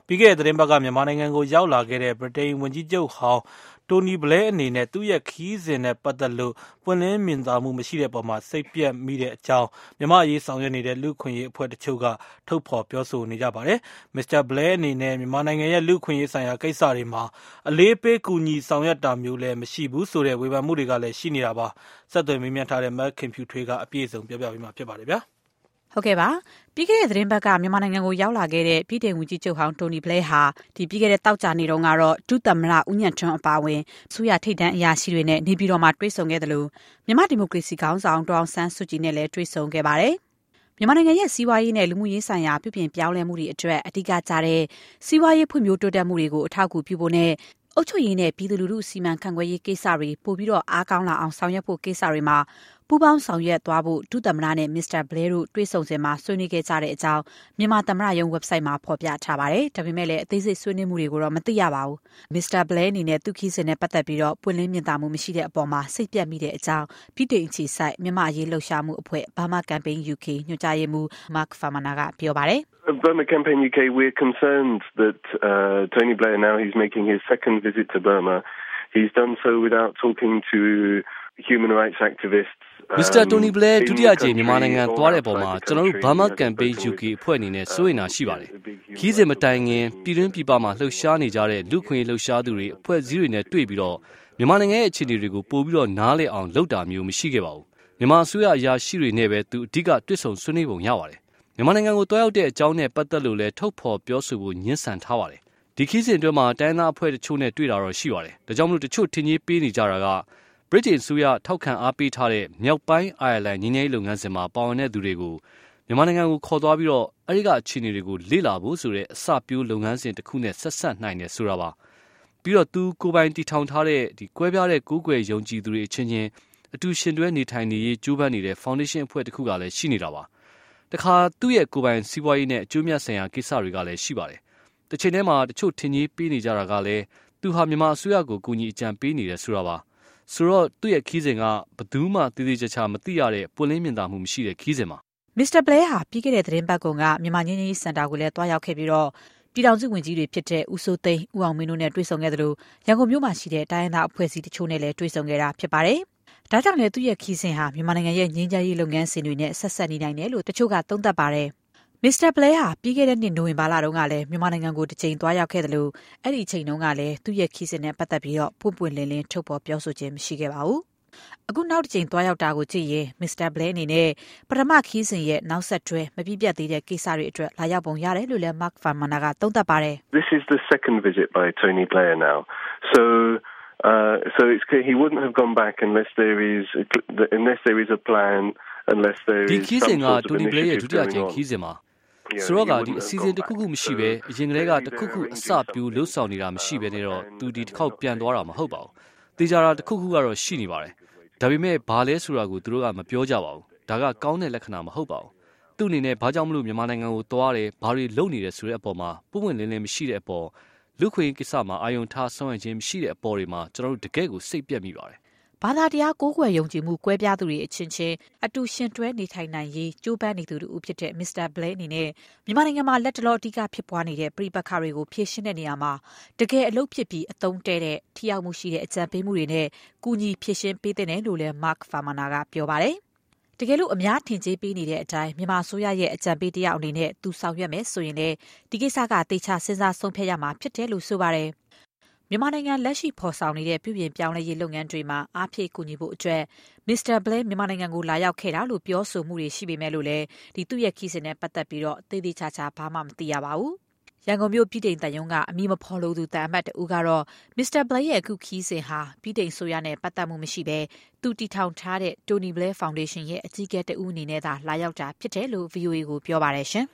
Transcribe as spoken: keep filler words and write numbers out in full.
ပြီးခဲ့တဲ့သတင်းပတ်ကမြန်မာနိုင်ငံကိုရောက်လာခဲ့တဲ့ဗြိတိန်ဝန်ကြီးချုပ်ဟောင်းတိုနီဘလဲအနေနဲ့သူ့ရဲ့ခီးစဉ်နဲ့ပတ်သက်လို့ပွင့်လင်းမြင်သာမှုမရှိတဲ့ပုံမှာစိတ်ပြက်မိတဲ့အကြောင်းမြန်မာအရေးဆောင်ရွက်နေတဲ့လူခွင့်ရေးအဖွဲ့တချို့ကထုတ်ဖော်ပြောဆိုနေကြပါတယ်။ မစ္စတာဘလဲအနေနဲ့မြန်မာနိုင်ငံရဲ့လူခွင့်ရေးဆိုင်ရာကိစ္စတွေမှာအလေးပေးကူညီဆောင်ရွက်တာမျိုးလည်းမရှိဘူးဆိုတဲ့ဝေဖန်မှုတွေကလည်းရှိနေတာပါ။ဆက်သွယ်မေးမြန်းထားတဲ့မက်ခင်ဖြူထွေးကအပြည့်အစုံပြောပြပေးမှာဖြစ်ပါတယ်ဗျာ။ဟုတ်ကဲ့ပါပြီးခဲ့တဲ့သတင်းပတ်ကမြန်မာနိုင်ငံကိုရောက်လာခဲ့တဲ့ပြည်ထောင်ဝန်ကြီးချုပ်ဟောင်းတိုနီဘလဲဟာဒီပြီးခဲ့တဲ့တောက်ကြနေတုန်းကတော့ဒုသမ္မတဦးညံ့ထွန်းအပါအဝင်ဆူရထိတ်တန်းအရာရှိတွေနဲ့နေပြည်တော်မှာတွေ့ဆုံခဲ့တယ်လို့မြန်မာဒီမိုကရေစီခေါင်းဆောင်ဒေါအောင်ဆန်းစုကြည်နဲ့လည်းတွေ့ဆုံခဲ့ပါတယ်မြန်မာနိုင်ငံရဲ့စီးပွားရေးနဲ့လူမှုရေးဆိုင်ရာပြုပြင်ပြောင်းလဲမှုတွေအတွက်အဓိကကျတဲ့စီးပွားရေးဖွံ့ဖြိုးတိုးတက်မှုတွေကိုအထောက်အကူပြုဖို့နဲ့အုပ်ချုပ်ရေးနဲ့ပြည်သူလူထုစီမံခန့်ခွဲရေးကိစ္စတွေပို့ပြီးတော့အားကောင်းလာအောင်ဆောင်ရွက်ဖို့ကိစ္စတွေမှာပူးပေါင်းဆောင်ရွက်သွားဖို့ဒုသမ္မတနဲ့မစ္စတာဘလဲတို့တွေ့ဆုံစဉ်မှာဆွေးနွေးခဲ့ကြတဲ့အကြောင်းမြန်မာသမ္မတရုံး website မှာဖော်ပြထားပါတယ်။ဒါပေမဲ့လည်းအသေးစိတ်ဆွေးနွေးမှုတွေကိုတော့မသိရပါဘူး။မစ္စတာဘလဲအနေနဲ့သူ့ခီးစဉ်နဲ့ပတ်သက်ပြီးတော့ပွင့်လင်းမြင်သာမှုမရှိတဲ့အပေါ်မှာစိတ်ပြတ်မိတဲ့အကြောင်းပြည်ထောင်အခြေစိုက်မြန်မာအရေးလှုပ်ရှားမှုအဖွဲ့ Burma Campaign ယူ ကေ ညွှန်ကြားရေးမှူး Mark Farmaner ကပြောပါတယ်။ Burma Campaign ယူ ကေ we're concerned that uh, Tony Blair now he's making his second visit to Burma. He's done so without talking to human rights activists. မစ္စတာတိုနီဘလဲဒုတိယကြိမ်မြန်မာနိုင်ငံသွားတဲ့ပုံမှာကျွန်တော်တို့ Burma Campaign ယူ ကေ အဖွဲ့အနေနဲ့စိုးရိမ်တာရှိပါတယ်။ခီးစဉ်မတိုင်ခင်ပြည်တွင်းပြည်ပမှာလှုပ်ရှားနေကြတဲ့လူခွင့်လှုပ်ရှားသူတွေအဖွဲ့အစည်းတွေနဲ့တွေ့ပြီးတော့မြန်မာနိုင်ငံရဲ့အခြေအနေတွေကိုပို့ပြီးတော့နားလည်အောင်လုပ်တာမျိုးမရှိခဲ့ပါဘူး။မြန်မာအစိုးရအရာရှိတွေနဲ့ပဲသူအဓိကတွေ့ဆုံဆွေးနွေးပုံရပါတယ်။မြန်မာနိုင်ငံကိုတွားရောက်တဲ့အကြောင်းနဲ့ပတ်သက်လို့လည်းထုတ်ဖော်ပြောဆိုဖို့ညှင်းဆန်ထားပါတယ်။ဒီခီးစဉ်အတွင်းမှာတိုင်းသားအဖွဲ့တချို့နဲ့တွေ့တာတော့ရှိပါတယ်။ဒါကြောင့်မလို့တချို့ထင်ကြီးပေးနေကြတာကဗြိတိန်အစိုးရထောက်ခံအားပေးထားတဲ့မြောက်ပိုင်းအိုင်ယာလန်ငြိမ်းချမ်းရေးလုပ်ငန်းစဉ်မှာပါဝင်တဲ့သူတွေကိုမြန်မာနိုင်ငံကိုခေါ်သွားပြီးတော့အဲဒီကအခြေအနေတွေကိုလေ့လာဖို့ဆိုတဲ့အစပျိုးလုပ်ငန်းစဉ်တစ်ခုနဲ့ဆက်ဆက်နိုင်တယ်ဆိုတာပါပြီးတော့သူကိုယ်ပိုင်တည်ထောင်ထားတဲ့ဒီကွဲပြားတဲ့ကိုးကွယ်ယုံကြည်သူတွေအချင်းချင်းအတူရှင်တွဲနေထိုင်နေရေးကြိုးပမ်းနေတဲ့ foundation အဖွဲ့တစ်ခုကလည်းရှိနေတာပါတခါသူ့ရဲ့ကိုယ်ပိုင်စီးပွားရေးနဲ့အကျိုးမြတ်ဆိုင်ရာကိစ္စတွေကလည်းရှိပါတယ်တစ်ချိန်တည်းမှာတချို့ထင်ကြီးပေးနေကြတာကလည်းသူဟာမြန်မာအစိုးရကိုကူညီအကြံပေးနေတယ်ဆိုတာပါဆိုတော့သူ့ရဲ့ခီးစဉ်ကဘယ်သူမှတည်တည်ချာချာမသိရတဲ့ပွင့်လင်းမြင်သာမှုမရှိတဲ့ခီးစဉ်ပါမစ္စတာဘလဲဟာပြီးခဲ့တဲ့သတင်းပတ်ကောင်ကမြန်မာငြိမ်းချမ်းရေးစင်တာကိုလည်းတွားရောက်ခဲ့ပြီးတော့ပြည်ထောင်စုဝန်ကြီးတွေဖြစ်တဲ့ဦးစိုးသိန်းဦးအောင်မင်းတို့နဲ့တွေ့ဆုံခဲ့သလိုရန်ကုန်မြို့မှာရှိတဲ့တိုင်းရင်းသားအဖွဲ့အစည်းတချို့နဲ့လည်းတွေ့ဆုံခဲ့တာဖြစ်ပါတယ်။ဒါကြောင့်လည်းသူ့ရဲ့ခီးစဉ်ဟာမြန်မာနိုင်ငံရဲ့ငြိမ်းချမ်းရေးလုပ်ငန်းစဉ်တွေနဲ့ဆက်ဆက်နေနိုင်တယ်လို့တချို့ကသုံးသပ်ပါတယ်။မစ္စတာဘလဲဟာပြီးခဲ့တဲ့နှစ်နိုဝင်ဘာလတုန်းကလည်းမြန်မာနိုင်ငံကိုတစ်ချိန်သွားရောက်ခဲ့တယ်လို့အဲ့ဒီအချိန်တုန်းကလည်းသူ့ရဲ့ခီးစဉ်နဲ့ပတ်သက်ပြီးတော့ပွင့်ပွင့်လင်းလင်းထုတ်ဖော်ပြောဆိုခြင်းမရှိခဲ့ပါဘူး။အခုနောက်တစ်ချိန်သွားရောက်တာကိုကြည့်ရင်မစ္စတာဘလဲအနေနဲ့ပထမခီးစဉ်ရဲ့နောက်ဆက်တွဲမပြည့်ပြတ်သေးတဲ့ကိစ္စတွေအတွက်လာရောက်ပုံရတယ်လို့လည်း Mark Farmaner ကသုံးသပ်ပါတယ်။ This is the second visit by Tony Blair now. So uh, so it's he wouldn't have gone back unless there is unless there is a plan unless there is ဒီခီးစဉ်ကတိုနီဘလဲရဲ့ဒုတိယကြိမ်ခီးစဉ်မှာဆိုတော့ကဒီအစီအစဉ်တစ်ခုခုမရှိပဲအရင်ကတည်းကတစ်ခုခုအစပြိုးလှုပ်ဆောင်နေတာမရှိပဲနဲ့တော့သူဒီတစ်ခေါက်ပြန်သွားတာမဟုတ်ပါဘူး။တေချာတာတစ်ခုခုကတော့ရှိနေပါတယ်။ဒါပေမဲ့ဘာလဲဆိုတာကိုသူတို့ကမပြောကြပါဘူး။ဒါကကောင်းတဲ့လက္ခဏာမဟုတ်ပါဘူး။သူ့အနေနဲ့ဘာကြောင့်မလို့မြန်မာနိုင်ငံကိုသွားတယ်ဘာတွေလုပ်နေတယ်ဆိုတဲ့အပေါ်မှာပုံမှန်လင်းလင်းမရှိတဲ့အပေါ်လူခွင့်ကိစ္စမှာအာယုံထားဆောင်ရွက်ခြင်းမရှိတဲ့အပေါ်တွေမှာကျွန်တော်တို့တကယ့်ကိုစိတ်ပြတ်မိပါတယ်။ဘာသာတရားကိုးကွယ်ယုံကြည်မှုကွဲပြားသူတွေအချင်းချင်းအတူရှင်တွဲနေထိုင်နိုင်ရေးကြိုးပမ်းနေသူတို့ဖြစ်တဲ့မစ္စတာဘလဲအနေနဲ့မြန်မာနိုင်ငံမှာလက်တလောအဓိကဖြစ်ပွားနေတဲ့ပြည်ပခါတွေကိုဖြေရှင်းတဲ့နေရာမှာတကယ်အလုပ်ဖြစ်ပြီးအသုံးတဲတဲ့ထိရောက်မှုရှိတဲ့အကြံပေးမှုတွေနဲ့ကူညီဖြေရှင်းပေးတဲ့နယ်လို့လည်း Mark Farmaner ကပြောပါတယ်။တကယ်လို့အများထင်ကြေးပေးနေတဲ့အတိုင်းမြန်မာအစိုးရရဲ့အကြံပေးတရားအနေနဲ့သူဆောင်ရွက်မယ်ဆိုရင်လည်းဒီကိစ္စကတေချာစဉ်းစားဆုံးဖြတ်ရမှာဖြစ်တယ်လို့ဆိုပါတယ်။မြန်မာနိုင်ငံလက်ရှိဖော်ဆောင်နေတဲ့ပြုပြင်ပြောင်းလဲရေးလုပ်ငန်းတွေမှာအားဖြည့်ကူညီဖို့အတွက်မစ္စတာဘလဲမြန်မာနိုင်ငံကိုလာရောက်ခဲ့တာလို့ပြောဆိုမှုတွေရှိပေမဲ့လို့လည်းဒီသူ့ရဲ့ခီးစဉ်နဲ့ပတ်သက်ပြီးတော့သေသေးချာချာဘာမှမသိရပါဘူး။ရန်ကုန်မြို့ပြည်တိန်တန်ယုံကအမည်မဖော်လို့သူတန်အမတ်တူကတော့မစ္စတာဘလဲရဲ့အခုခီးစဉ်ဟာပြည်တိန်ဆိုရနဲ့ပတ်သက်မှုမရှိဘဲသူတည်ထောင်ထားတဲ့ Tony Blair Foundation ရဲ့အကြီးအကဲတဦးအနေနဲ့သာလာရောက်တာဖြစ်တယ်လို့ ဗီအိုအေ ကိုပြောပါတယ်ရှင်။